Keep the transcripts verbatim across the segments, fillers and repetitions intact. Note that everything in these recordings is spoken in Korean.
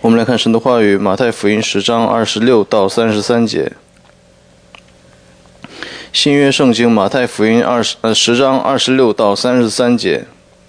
我们来看神的话语，马太福音十章二十六到三十三节。新约圣经马太福音二十呃十章二十六到三十三节。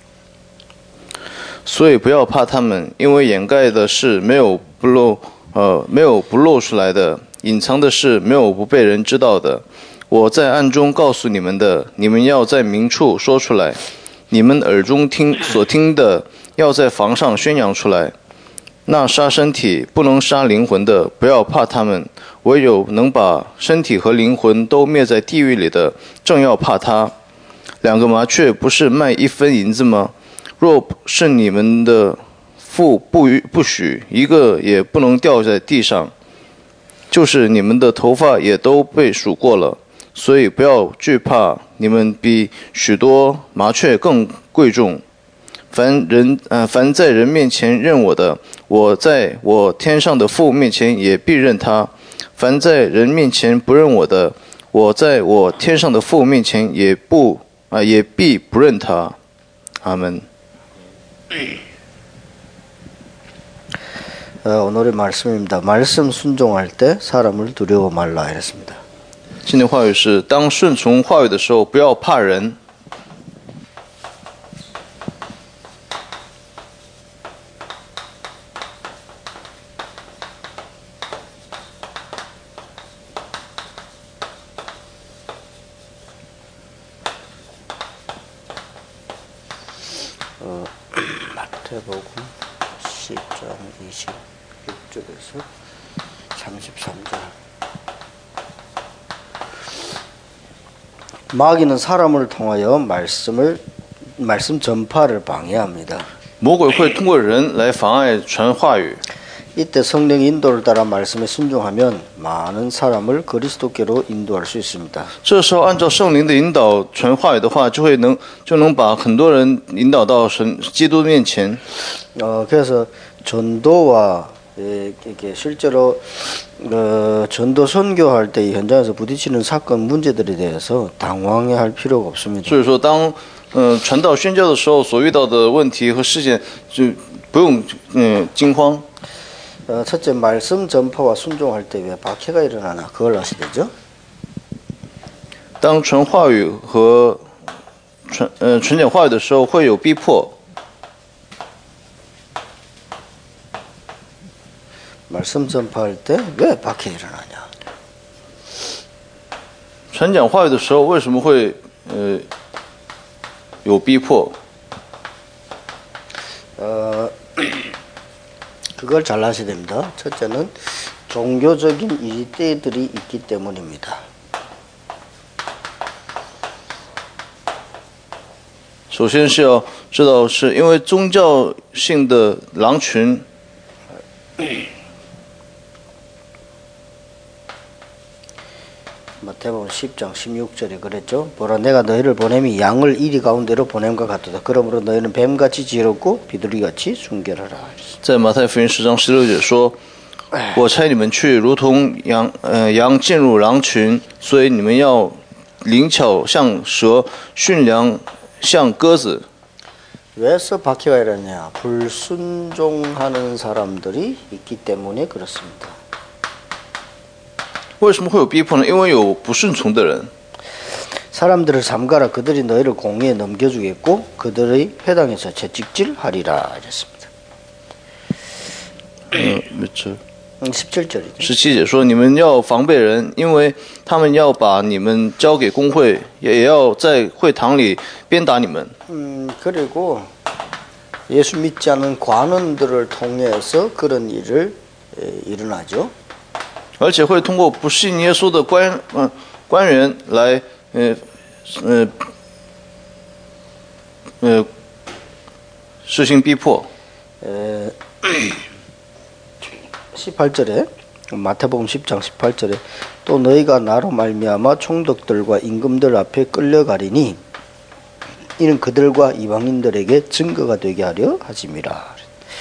所以不要怕他们，因为掩盖的事没有不露呃没有不露出来的，隐藏的事没有不被人知道的。我在暗中告诉你们的，你们要在明处说出来；你们耳中听所听的，要在房上宣扬出来。那杀身体不能杀灵魂的，不要怕他们；唯有能把身体和灵魂都灭在地狱里的，正要怕他。两个麻雀不是卖一分银子吗？若是你们的父不不许，一个也不能掉在地上。就是你们的头发也都被数过了，所以不要惧怕，你们比许多麻雀更贵重。凡人呃，凡在人面前认我的，我在我天上的父面前也必认他；凡在人面前不认我的，我在我天上的父面前也不啊、呃、也必不认他。阿门。 어, 오늘의 말씀입니다. 말씀 순종할 때 사람을 두려워 말라 이랬습니다. 今天话语是当顺从话语的时候，不要怕人。 어, 마태복음 십 장 이십육 절에서 삼십삼 절. 마귀는 사람을 통하여 말씀을 말씀 전파를 방해합니다. 魔鬼会通过人来妨碍传话语。 이때 성령 인도를 따라 말씀에 순종하면 많은 사람을 그리스도께로 인도할 수 있습니다. 这时候按照圣灵的引导传话语的话，就会能就能把很多人引导到神基督面前。 어, 그래서 전도와 예, 이렇게 실제로 어, 전도 선교할 때 현장에서 부딪히는 사건 문제들에 대해서 당황해할 필요가 없습니다. 所以说，当嗯、呃、传道宣教的时候，所遇到的问题和事件，就不用嗯、呃、惊慌。 어, 첫째 말씀 전파와 순종할 때 왜 박해가 일어나나 그걸 아시죠? 되죠? 当传话语和传呃传讲话语的时候，会有逼迫。 말씀 전파할 때 왜 박해 일어나냐? 传讲话语的时候，为什么会呃有逼迫？ 어, 그걸 잘 아셔야 됩니다. 첫째는 종교적인 일대들이 있기 때문입니다. 首先是要知道，是因为宗教性的狼群。 마태복음 십 장 십육 절에 그랬죠. 보라 내가 너희를 보냄이 양을 이리 가운데로 보냄과 같도다. 그러므로 너희는 뱀같이 지혜롭고 비둘기같이 순결하라. 在马太福音十章十六节说：“我差你们去，如同羊呃羊进入狼群，所以你们要灵巧像蛇，驯良像鸽子。” 왜서 박해가 일어나냐? 불순종하는 사람들이 있기 때문에 그렇습니다. 为什么会有逼迫呢？因为有不顺从的人。 사람들을 삼가라. 그들이 너희를 공의에 넘겨주겠고 그들의 회당에서 채찍질하리라 이랬습니다. 음, 몇 절? 십칠 절이죠. 十七节说：“你们要防备人，因为他们要把你们交给公会，也要在会堂里鞭打你们。” 음, 그리고 예수 믿지 않는 관원들을 통해서 그런 일을 에, 일어나죠. 而且会通过不信耶稣的官嗯、呃、官员来呃呃呃实行逼迫。 에, 십팔 절에 마태복음 십 장 십팔 절에 또 너희가 나로 말미암아 총독들과 임금들 앞에 끌려가리니 이는 그들과 이방인들에게 증거가 되게 하려 하심이라.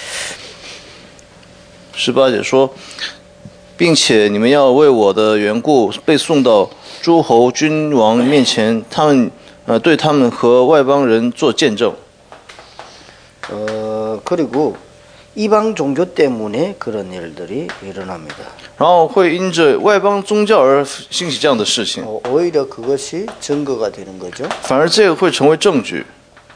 十八节说，并且你们要为我的缘故被送到诸侯君王面前，他们呃对他们和外邦人做见证。 어, 그리고 이방 종교 때문에 그런 일들이 일어납니다. 然后会因着外邦宗教而兴起这样的事情， 어, 오히려 그것이 증거가 되는 거죠. 反而这个会成为证据。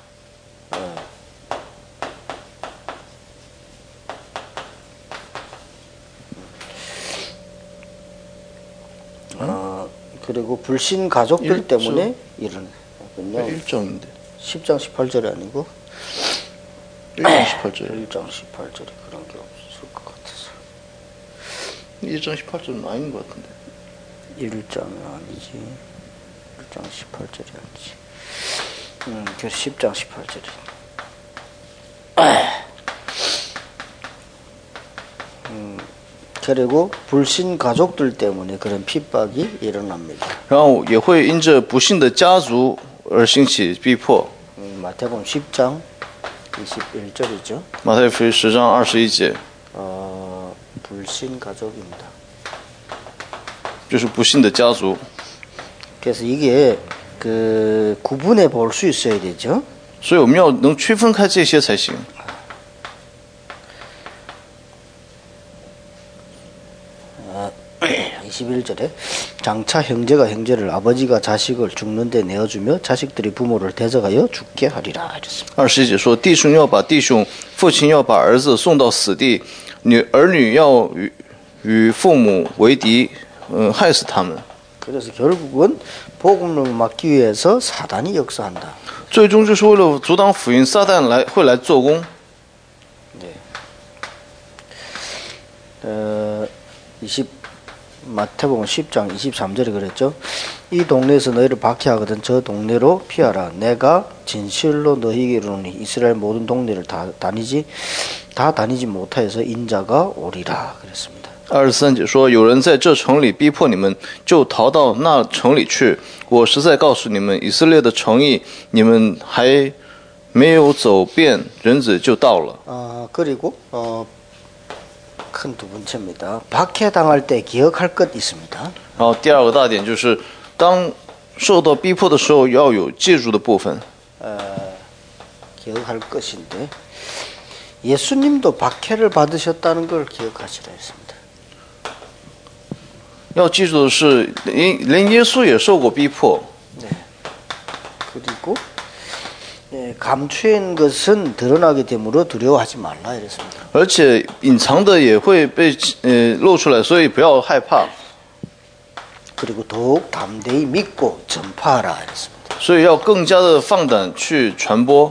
어, 그리고 불신 가족들 일 때문에 일어나요. 일 장인데 십 장 십팔 절이 아니고 일 장 십팔 절. 일 장 십팔 절이 그런 게 없을 것 같아서. 일 장 십팔 절은 아닌 것 같은데. 일 장은 아니지. 일 장 십팔 절이 아니지. 음, 그 십 장 십팔 절이. 음, 그리고 불신 가족들 때문에 그런 핍박이 일어납니다. 然后也会因着不幸的家族而兴起逼迫。 음, 마태복음 십 장 이십일 절이죠. 马太福音十章二十一节， 어, 불신 가족입니다. 就是不幸的家族。 그래서 이게 그 구분해 볼 수 있어야 되죠. 所以我们要能区分开这些才行。 이십일 절에 장차 형제가 형제를 아버지가 자식을 죽는데 내어주며 자식들이 부모를 대적하여 죽게 하리라 이랬습니다. 二十一节说，弟兄要把弟兄，父亲要把儿子送到死地，女儿女要与与父母为敌，嗯，害死他们。 그래서 결국은 복음을 막기 위해서 사단이 역사한다. 最终就是为了阻挡福音，撒旦来会来做工。 네. 어, 이십 마태복음 십 장 이십삼 절에 그랬죠. 이 동네에서 너희를 박해하거든 저 동네로 피하라. 내가 진실로 너희에게 이르노니 이스라엘 모든 동네를 다 다니지 다 다니지 못하여서 인자가 오리라 그랬습니다. 二十三节说，有人在这城里逼迫你们，就逃到那城里去。我实在告诉你们，以色列的城邑，你们还没有走遍，人子就到了。 아 그리고 어, 큰 두 번째입니다. 박해당할 때 기억할 것 있습니다. 然后第二个大点就是，当受到逼迫的时候，要有记住的部分。 어, 기억할 것인데 예수님도 박해를 받으셨다는 걸 기억하시라 했습니다. 要记住的是，连连耶稣也受过逼迫。 네. 그리고 예, 감추인 것은 드러나게 되므로 두려워하지 말라 이랬습니다. 而且隐藏的也会被呃露出来，所以不要害怕。 그리고 더욱 담대히 믿고 전파하라 이랬습니다. 所以要更加的放胆去传播。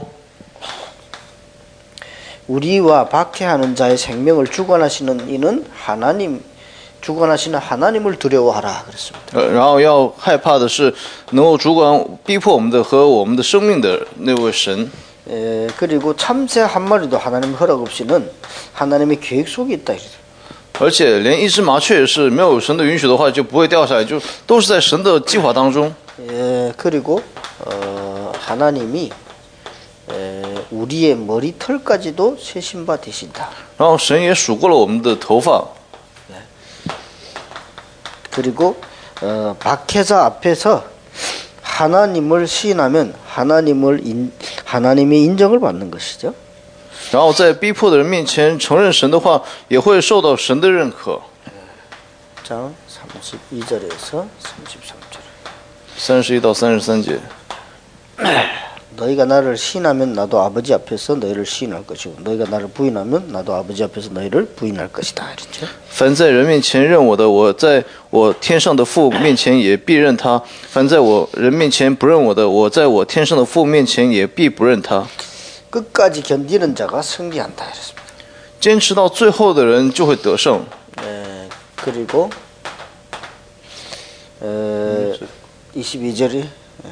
우리와 박해하는 자의 생명을 주관하시는 이는 하나님 주관하시는 하나님을 두려워하라 그랬습니다. 呃，然后要害怕的是能够主管逼迫我们的和我们的生命的那位神。 에, 그리고 참새 한 마리도 하나님 허락 없이는 하나님의 계획 속에 있다 이래요. 而且连一只麻雀是没有神的允许的话就不会掉下来，就都是在神的计划当中。 에, 그리고 어, 하나님이 에, 우리의 머리털까지도 세신 바 되신다. 然后神也数过了我们的头发。 그리고 어, 박해자 앞에서 하나님을 시인하면 하나님을 인, 하나님의 인정을 받는 것이죠. 然后在逼迫的人面前承认神的话，也会受到神的认可。 장 삼십이 절에서 삼십삼 절. 三十一到三十三节。 너희가 나를 시인하면 나도 아버지 앞에서 너희를 시인할 것이고 너희가 나를 부인하면 나도 아버지 앞에서 너희를 부인할 것이다. 이랬죠. 凡在人面前认我的，我在我天上的父面前也必认他；凡在我人面前不认我的，我在我天上的父面前也必不认他。 끝까지 견디는 자가 승리한다. 이랬습니다. 坚持到最后的人就会得胜。 에, 그리고 에, 이십이 절이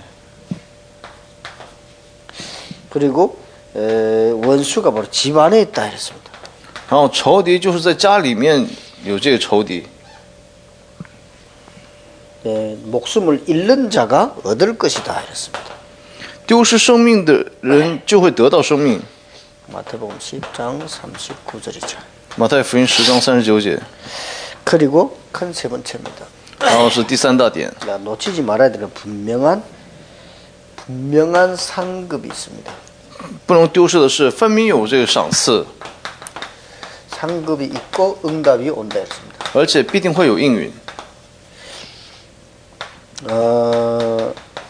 그리고 에, 원수가 바로 집 안에 있다 이랬습니다. 然后仇敌就是在家里面有这个仇敌。 에, 목숨을 잃는 자가 얻을 것이다 이랬습니다. 丢失生命的人就会得到生命。 마태복음 십 장 삼십구 절이죠. 马太福音十章三十九节。 그리고 큰 세 번째입니다. 然后是第三大点， 자, 놓치지 말아야 되는 분명한 분명한 상급이 있습니다. 不能丢失的是分明有这个赏赐。 상급이 있고 응답이 온다 했습니다. 而且必定会有应允。 어,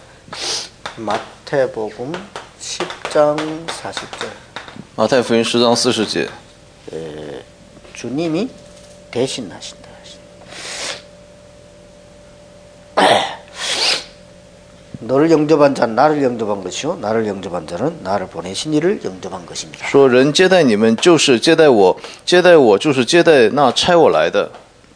마태복음 십 장 사십 절. 马太福音十章四十节， 에, 주님이 대신하신다. 너를 영접한 자는 나를 영접한 것이요 나를 영접한 자는 나를 보내신 이를 영접한 것입니다. 说人接待你们就是接待我，接待我就是接待那差我来的。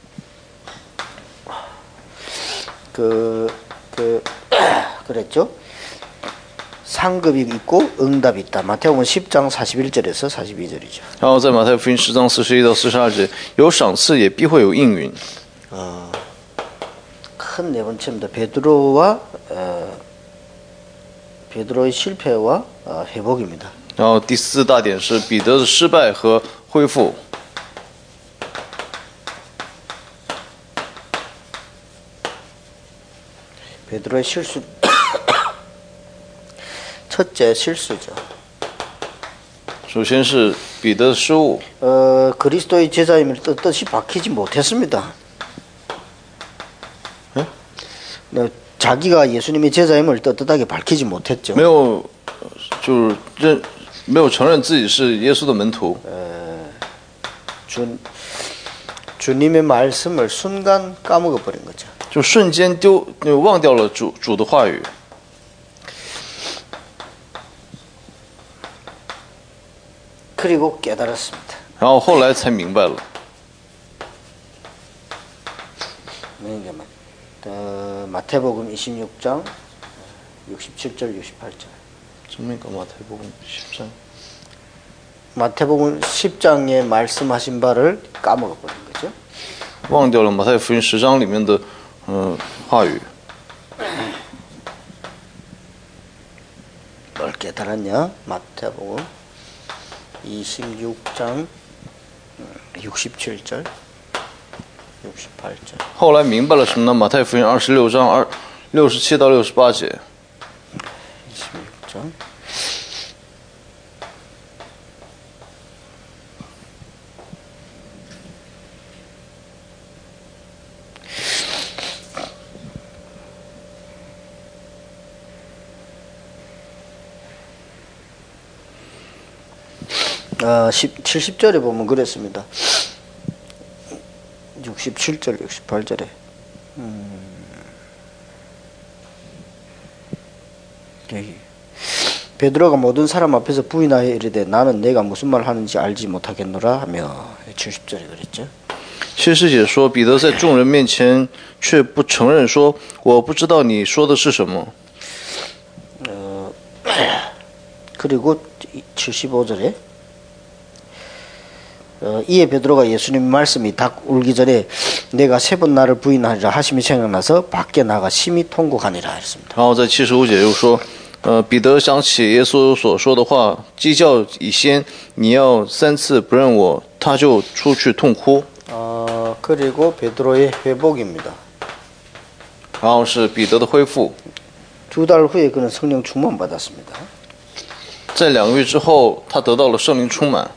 그, 그, 그랬죠? 상급이 있고 응답이 있다. 마태복음 십 장 사십일 절에서 사십이 절이죠. 然后在马太福音十章四十一到四十二节，有赏赐也必会有应允。 어, 큰 네 번째입니다. 베드로와 어, 베드로의 실패와 어, 회복입니다. 然后第四大点是彼得的失败和恢复。 베드로의 실수 첫째 실수죠. 首先是彼得的失误， 어, 그리스도의 제자임을 뜻이 박히지 못했습니다. 네? 네, 자기가 예수님의 제자임을 떳떳하게 밝히지 못했죠. 没有就是认没有承认自己是耶稣的门徒， 주, 주님의 말씀을 순간 까먹어 버린 거죠. 就瞬间丢就忘掉了主主的话语。 그리고 깨달았습니다. 然后后来才明白了。 어, 마태복음 이십육 장 육십칠 절 육십팔 절. 真没搞马太福音十章。 마태복음 십 장에 말씀하신 바를 까먹어 버린 거죠. 忘掉了马太福音十章里面的嗯、呃、话语。 뭘 깨달았냐? 마태복음 이십육 장 육십칠 절 육십팔 절. 后来明白了什么呢？马太福音二十六章二六十七到六十八节。 이십육 장 어, 칠십 절에 보면 그랬습니다. 육십칠 절, 육십팔 절에. 음, 여기. 베드로가 모든 사람 앞에서 부인하여 이르되 나는 내가 무슨 말 하는지 알지 못하겠노라 하며 칠십 절에 그랬죠. 七师姐说，彼得在众人面前却不承认，说我不知道你说的是什么。 어, 그리고 칠십오 절에 어, 이에 베드로가 예수님 말씀이 딱 울기 전에 내가 세 번 나를 부인하리라 하심이 생각나서 밖에 나가 심히 통곡하니라 했습니다. 然后在七十五节又说，呃，彼得想起耶稣所说的话，鸡叫以先，你要三次不认我，他就出去痛哭。 어, 그리고 베드로의 회복입니다. 然后是彼得的恢复， 두 달 후에 그는 성령 충만 받았습니다. 在两个月之后，他得到了圣灵充满。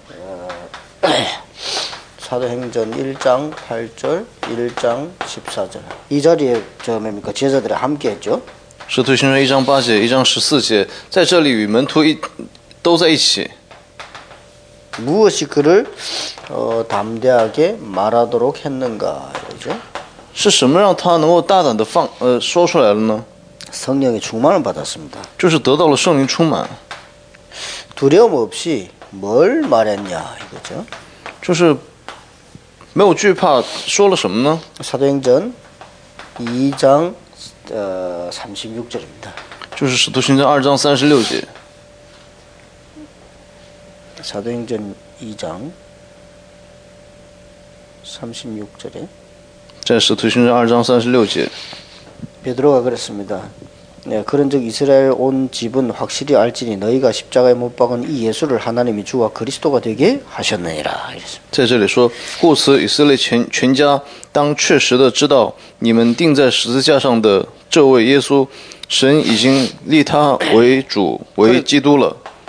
사도행전 일 장 팔 절, 일 장 십사 절. 이 자리에 저 뭡니까 제자들이 함께 했죠. 使徒行传一章八节、一章十四节，在这里与门徒一都在一起。 무엇이 그를 어, 담대하게 말하도록 했는가 이러죠. 是什么让他能够大胆的放呃说出来了呢？ 성령의 충만을 받았습니다. 就是得到了圣灵充满， 두려움 없이 뭘 말했냐 이거죠. 就是没有惧怕，说了什么呢？ 사도행전 이 장 어, 삼십육 절입니다. 就是使徒行传二章三十六节。 사도행전 이 장 삼십육 절에 在使徒行传二章三十六节， 베드로가 그랬습니다. 네, 그런즉 이스라엘 온 집은 확실히 알지니 너희가 십자가에 못 박은 이 예수를 하나님이 주와 그리스도가 되게 하셨느니라. 이랬습니다. 在这里说，故此以色列全全家当确实的知道，你们钉在十字架上的这位耶稣，神已经立他为主为基督了。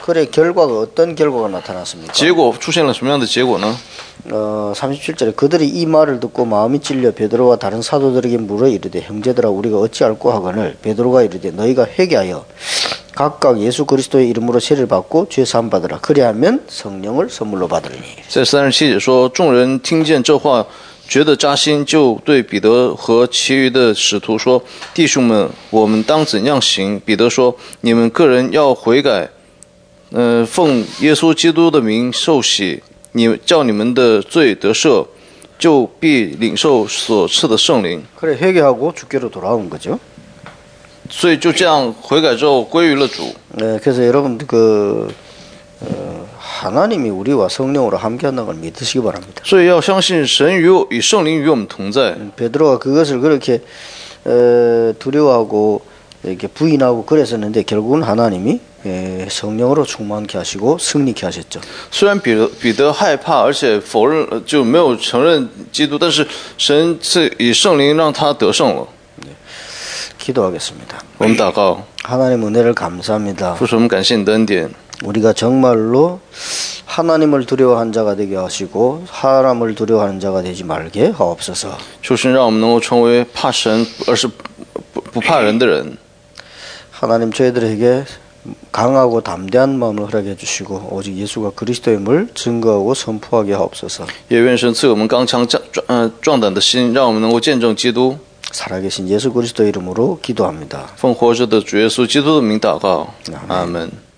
그래 결과가 어떤 결과가 나타났습니까? 结果出现了什么样的结果呢？ 어, 삼십칠 절에 그들이 이 말을 듣고 마음이 찔려 베드로와 다른 사도들에게 물어 이르되 형제들아 우리가 어찌할꼬 하거늘 베드로가 이르되 너희가 회개하여 각각 예수 그리스도의 이름으로 세례를 받고 죄 사함 받으라 그리하면 성령을 선물로 받으리니. 在三十七节说，众人听见这话，觉得扎心，就对彼得和其余的使徒说：“弟兄们，我们当怎样行？”彼得说：“你们个人要悔改，呃，奉耶稣基督的名受洗，你叫你们的罪得赦，就必领受所赐的圣灵。” 그래 회개하고 주께로 돌아온 거죠. 所以就这样悔改之后归于了主。 네, 그래서 여러분 그 어, 하나님이 우리와 성령으로 함께한다는 걸 믿으시기 바랍니다. 所以要相信神与我与圣灵与我们同在。 베드로가 그것을 그렇게 어, 두려워하고 이렇게 부인하고 그랬었는데 결국은 하나님이 예, 성령으로 충만케 하시고 승리케 하셨죠. 虽然彼得彼得害怕，而且否认就没有承认基督，但是神是以圣灵让他得胜了。 기도하겠습니다. 我们祷告， 하나님 은혜를 감사합니다. 父神，我们感谢你的恩典， 우리가 정말로 하나님을 두려워한 자가 되게 하시고 사람을 두려워하는 자가 되지 말게 하옵소서. 求神让我们能够成为怕神而是不不怕人的人。 하나님 저희들에게 강하고 담대한 마음을 허락해 주시고 오직 예수가 그리스도임을 증거하고 선포하게 하옵소서. 也愿神赐给我们刚强壮呃壮胆的心，让我们能够见证基督。 살아계신 예수 그리스도 이름으로 기도합니다. 奉活着的主耶稣基督的名祷告，阿门。